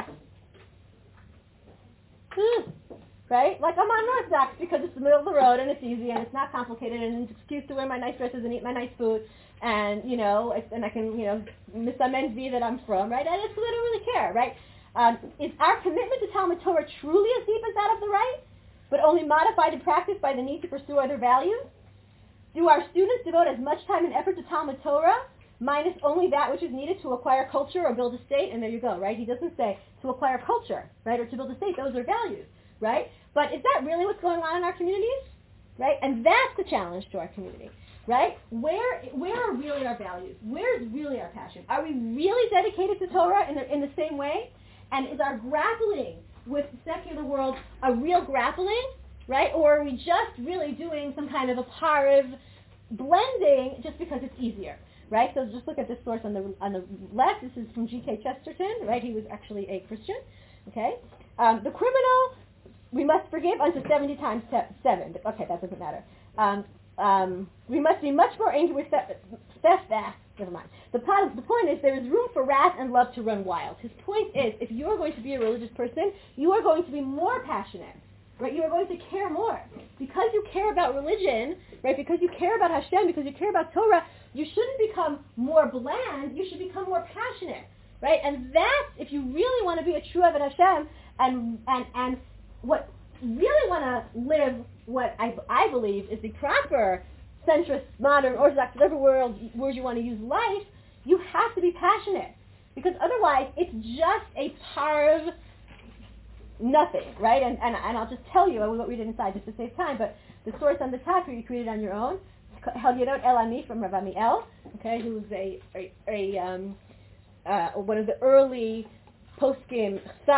Right? Like, I'm unorthodox because it's the middle of the road and it's easy and it's not complicated and it's an excuse to wear my nice dresses and eat my nice food and, and I can, miss some envy that I'm from, right? And it's, I don't really care, right? Is our commitment to Talmud Torah truly as deep as that of the right, but only modified in practice by the need to pursue other values? Do our students devote as much time and effort to Talmud Torah, minus only that which is needed to acquire culture or build a state? And there you go, right? He doesn't say to acquire culture, right, or to build a state. Those are values, right? But is that really what's going on in our communities, right? And that's the challenge to our community, right? Where are really our values? Where is really our passion? Are we really dedicated to Torah in the same way? And is our grappling with the secular world a real grappling, right? Or are we just really doing some kind of a pariv blending just because it's easier, right? So just look at this source on the left. This is from G.K. Chesterton, right? He was actually a Christian, okay? The criminal we must forgive unto 70 times 7. Okay, that doesn't matter. We must be much more angry with never mind. The point is there is room for wrath and love to run wild. His point is, if you are going to be a religious person, you are going to be more passionate, right? You are going to care more. Because you care about religion, right? Because you care about Hashem, because you care about Torah, you shouldn't become more bland, you should become more passionate, right? And that's, if you really want to be a true Avodah Hashem, and what really want to live what I believe is the proper centrist, modern, Orthodox, whatever words you want to use, life, you have to be passionate. Because otherwise, it's just a part of nothing, right? And I'll just tell you, I won't read it inside just to save time, but the source on the top here, you create it on your own. Halyadot El Ami from Rav Amiel, okay, who was one of the early poskim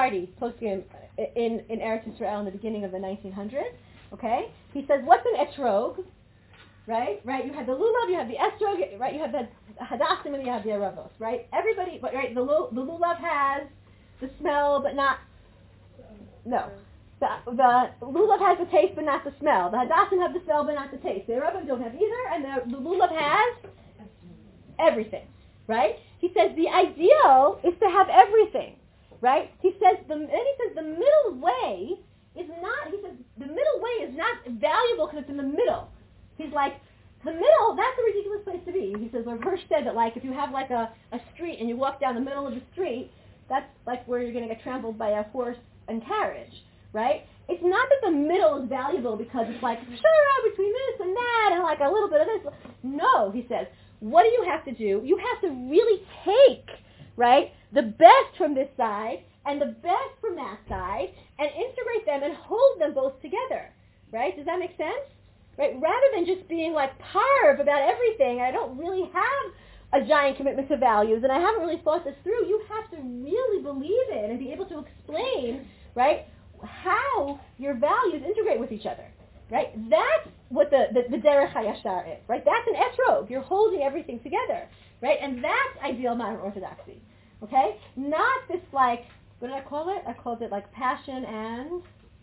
in Eretz Israel in the beginning of the 1900s, okay? He says, what's an etrog? Right? You have the lulav, you have the estrog, right? You have the hadassim, and you have the aravos, right? Everybody, but right, the lulav has the smell, but not, no. The lulav has the taste, but not the smell. The hadassim have the smell, but not the taste. The aravos don't have either, and the lulav has everything, right? He says the ideal is to have everything, right? He says the middle way is not. He says the middle way is not valuable because it's in the middle. He's like, the middle, that's a ridiculous place to be. He says, Rav Hirsch said that, like, if you have, like, a street and you walk down the middle of the street, that's, like, where you're going to get trampled by a horse and carriage, right? It's not that the middle is valuable because it's like, sure, between this and that and, like, a little bit of this. No, he says, what do you have to do? You have to really take, right, the best from this side and the best from that side and integrate them and hold them both together, right? Does that make sense? Right? Rather than just being like parv about everything, I don't really have a giant commitment to values, and I haven't really thought this through, you have to really believe it and be able to explain, right, how your values integrate with each other, right? That's what the derech hayashar is, right? That's an etrog. You're holding everything together, right? And that's ideal modern orthodoxy, okay? Not this like, what did I call it? I called it like passion and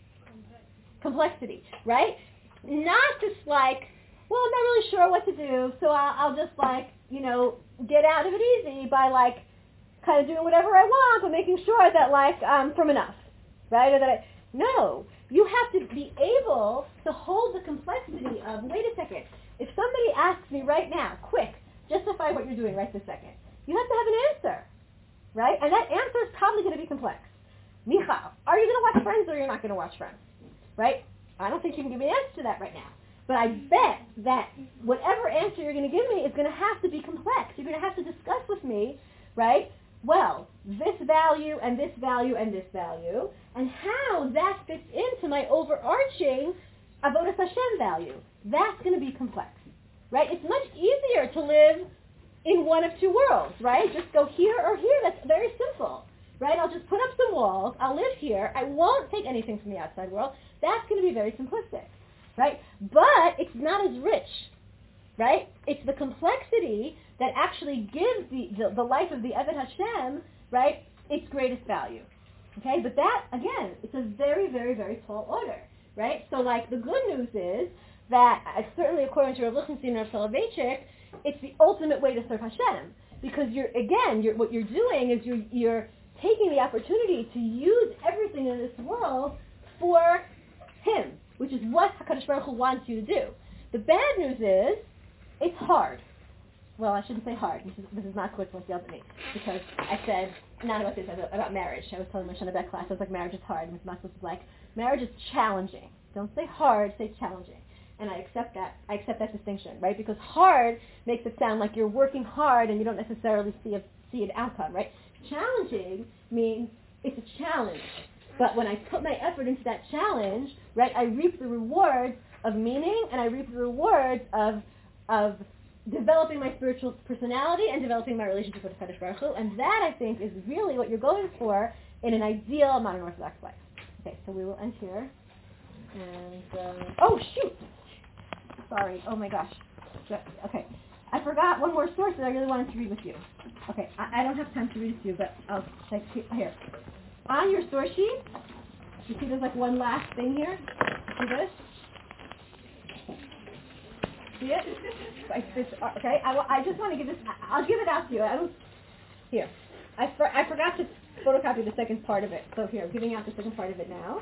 complexity, right? Not just like, well, I'm not really sure what to do, so I'll just like, get out of it easy by like kind of doing whatever I want, but making sure that like I'm from enough, right? Or that no, you have to be able to hold the complexity of, wait a second, if somebody asks me right now, quick, justify what you're doing right this second, you have to have an answer, right? And that answer is probably going to be complex. Michal, are you going to watch Friends or you're not going to watch Friends, right? I don't think you can give me an answer to that right now. But I bet that whatever answer you're going to give me is going to have to be complex. You're going to have to discuss with me, right? Well, this value and this value and this value, and how that fits into my overarching Avodas Hashem value. That's going to be complex, right? It's much easier to live in one of two worlds, right? Just go here or here. That's very simple, right? I'll just put up some walls. I'll live here. I won't take anything from the outside world. That's going to be very simplistic, right? But it's not as rich, right? It's the complexity that actually gives the life of the Eved Hashem, right, its greatest value. Okay? But that, again, it's a very, very, very tall order, right? So, like, the good news is that, certainly according to Rav Lichtenstein and Rav Soloveitchik, it's the ultimate way to serve Hashem. Because what you're doing is you're taking the opportunity to use everything in this world for Him, which is what HaKadosh Baruch Hu wants you to do. The bad news is, it's hard. Well, I shouldn't say hard. This is not what yelled at me, because I said, not about this, about marriage. I was telling my Shana Bet class, I was like, marriage is hard. And Ms. Matzos was like, marriage is challenging. Don't say hard, say challenging. And I accept that distinction, right? Because hard makes it sound like you're working hard and you don't necessarily see an outcome, right? Challenging means it's a challenge. But when I put my effort into that challenge, right, I reap the rewards of meaning, and I reap the rewards of developing my spiritual personality and developing my relationship with HaKadosh Baruch Hu, and that, I think, is really what you're going for in an ideal modern Orthodox life. Okay, so we will end here. And, oh, shoot! Sorry, oh my gosh. Okay, I forgot one more source that I really wanted to read with you. Okay, I don't have time to read it to you, but I'll check here. On your source sheet, you see there's like one last thing here? See this? See it? Okay, I just want to give this, I'll give it out to you. Here. I forgot to photocopy the second part of it. So here, I'm giving out the second part of it now.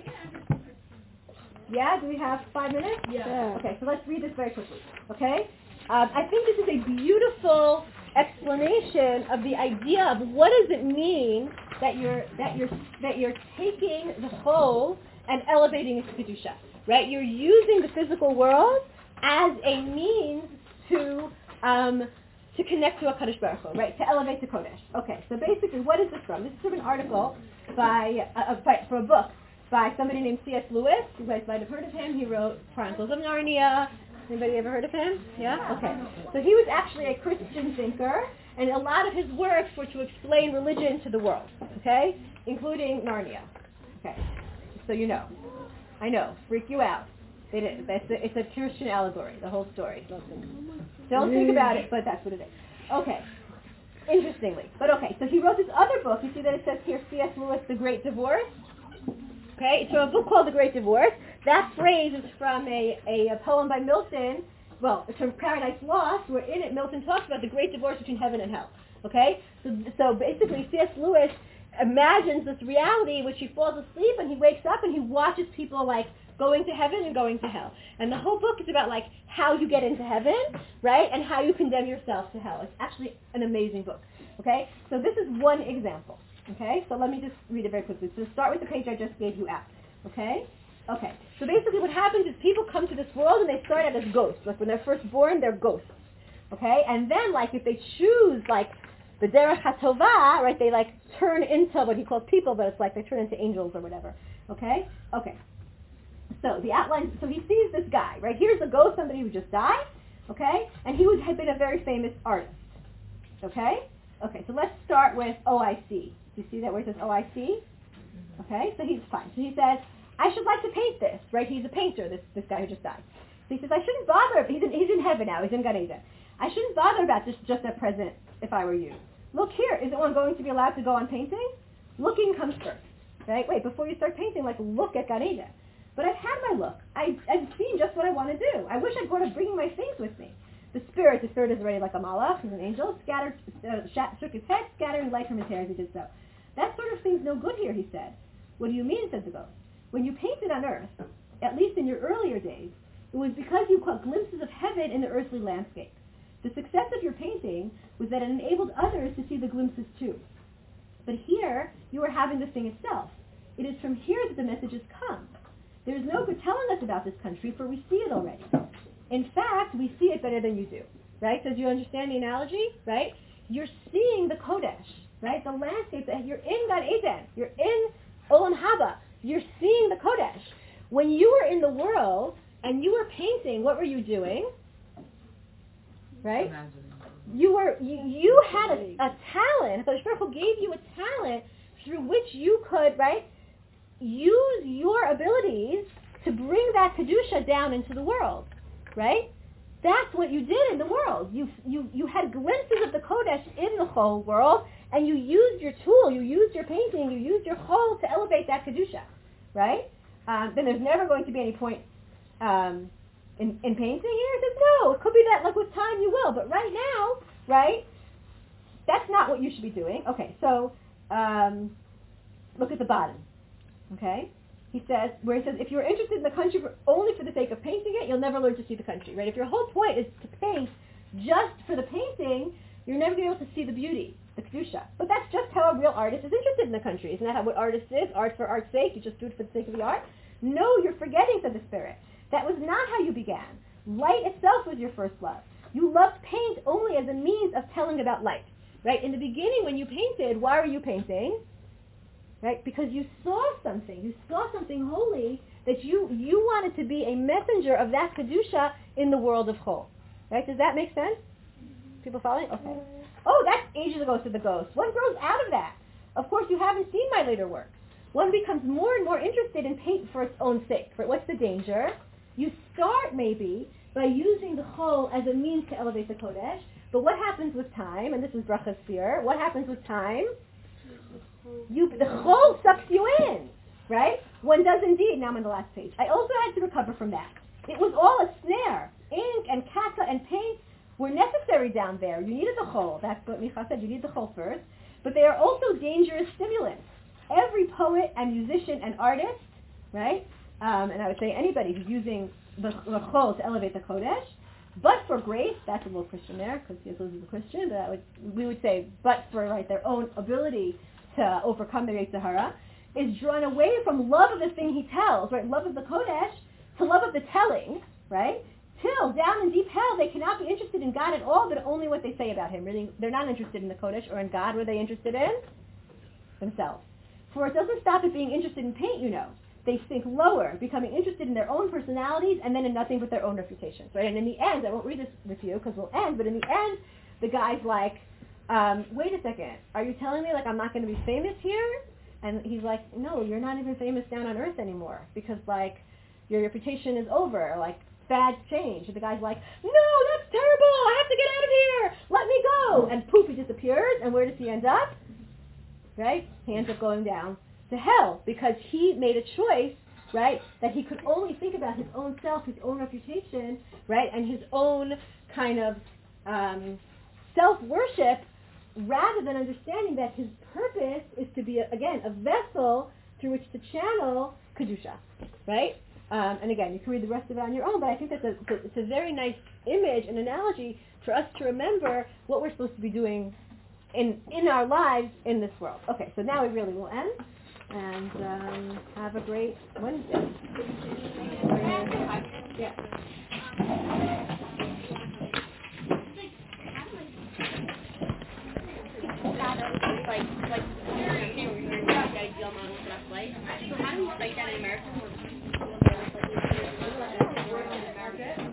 Yeah, do we have 5 minutes? Yeah. Okay, so let's read this very quickly. Okay? I think this is a beautiful explanation of the idea of what does it mean that you're taking the whole and elevating it to Kedusha, right? You're using the physical world as a means to connect to HaKadosh Baruch Hu, right? To elevate the Kodesh. Okay, so basically, what is this from? This is from an article from a book by somebody named C.S. Lewis. You guys might have heard of him. He wrote Chronicles of Narnia. Anybody ever heard of him? Yeah? Okay. So he was actually a Christian thinker, and a lot of his works were to explain religion to the world, okay? Including Narnia. Okay. So you know. I know. Freak you out. It is. It's a Christian allegory, the whole story. Don't think about it, but that's what it is. Okay. Interestingly. But okay, so he wrote this other book. You see that it says here, C.S. Lewis, The Great Divorce? Okay, it's from a book called The Great Divorce. That phrase is from a poem by Milton. Well, it's from Paradise Lost, where in it Milton talks about the great divorce between heaven and hell. Okay? So basically, C.S. Lewis imagines this reality in which he falls asleep and he wakes up and he watches people like going to heaven and going to hell. And the whole book is about like how you get into heaven, right? And how you condemn yourself to hell. It's actually an amazing book. Okay? So this is one example. Okay? So let me just read it very quickly. So start with the page I just gave you out. Okay? Okay. So basically what happens is people come to this world and they start out as ghosts. Like when they're first born, they're ghosts. Okay? And then like if they choose like the derech hatovah, right, they like turn into what he calls people, but it's like they turn into angels or whatever. Okay? Okay. So the outline, so he sees this guy, right? Here's a ghost, somebody who just died, okay? And he had been a very famous artist, okay? Okay, so let's start with OIC. Do you see that where it says OIC? Okay, so he's fine. So he says, I should like to paint this, right? He's a painter, this guy who just died. So he says, I shouldn't bother. He's in heaven now. He's in Gan Eden. I shouldn't bother about this just at present if I were you. Look here. Isn't one going to be allowed to go on painting? Looking comes first, right? Wait, before you start painting, look at Gan Eden. But I've had my look. I've seen just what I want to do. I wish I'd go to bringing my things with me. The spirit is already like a malach, he's an angel, shook his head, scattering light from his hair as he did so. That sort of thing's no good here, he said. What do you mean, said the ghost. When you painted on earth, at least in your earlier days, it was because you caught glimpses of heaven in the earthly landscape. The success of your painting was that it enabled others to see the glimpses too. But here, you are having the thing itself. It is from here that the messages come. There is no good telling us about this country, for we see it already. In fact, we see it better than you do, right? Does you understand the analogy, right? You're seeing the Kodesh, right? The landscape, that you're in Gan Eden, you're in Olam Haba, you're seeing the Kodesh. When you were in the world and you were painting, what were you doing? Right? You had a talent. HaKadosh Baruch Hu gave you a talent through which you could, right, use your abilities to bring that Kedusha down into the world. Right? That's what you did in the world. You had glimpses of the Kodesh in the whole world, and you used your tool, you used your painting, you used your whole to elevate that Kedusha. Right? Then there's never going to be any point in painting here. It says, no, it could be that with time you will, but right now, right, that's not what you should be doing. Okay, so look at the bottom. Okay? He says, if you're interested in the country only for the sake of painting it, you'll never learn to see the country, right? If your whole point is to paint just for the painting, you're never going to be able to see the beauty, the Kedusha. But that's just how a real artist is interested in the country. Isn't that how what artist is? Art for art's sake? You just do it for the sake of the art? No, you're forgetting, said the Spirit. That was not how you began. Light itself was your first love. You loved paint only as a means of telling about light, right? In the beginning, when you painted, why were you painting? Right? Because you saw something. You saw something holy that you wanted to be a messenger of that Kedusha in the world of Chol. Right? Does that make sense? People following? Okay. Oh, that's ages ago, said the ghost. One grows out of that. Of course, you haven't seen my later works. One becomes more and more interested in paint for its own sake. Right? What's the danger? You start, maybe, by using the Chol as a means to elevate the Kodesh. But what happens with time? And this is Brachas fear. What happens with time? The Chol sucks you in, right? One does indeed. Now I'm on the last page. I also had to recover from that. It was all a snare. Ink and kata and paint were necessary down there. You needed the Chol. That's what Micha said. You need the Chol first. But they are also dangerous stimulants. Every poet and musician and artist, right? And I would say anybody who's using the Chol to elevate the Kodesh, but for grace, that's a little Christian there, because Jesus is a Christian, but we would say, but for their own ability to overcome their Yetzer Hara, is drawn away from love of the thing he tells, right? Love of the Kodesh to love of the telling, right? Till down in deep hell, they cannot be interested in God at all, but only what they say about him. Really, they're not interested in the Kodesh or in God. What are they interested in? Themselves. For it doesn't stop at being interested in paint, They sink lower, becoming interested in their own personalities and then in nothing but their own reputations, right? And in the end, I won't read this with you because we'll end, but in the end, the guy's like, wait a second, are you telling me I'm not going to be famous here? And he's like, no, you're not even famous down on earth anymore because your reputation is over, fads change. And the guy's like, no, that's terrible, I have to get out of here, let me go. And poof, he disappears, and where does he end up? Right? He ends up going down to hell because he made a choice, right, that he could only think about his own self, his own reputation, right, and his own kind of self-worship rather than understanding that his purpose is to be, again, a vessel through which to channel Kedusha, right? And again, you can read the rest of it on your own, but I think that's it's a very nice image, an analogy for us to remember what we're supposed to be doing in our lives in this world. Okay, so now we really will end, and have a great Wednesday. Yeah. So how do you fight that in America?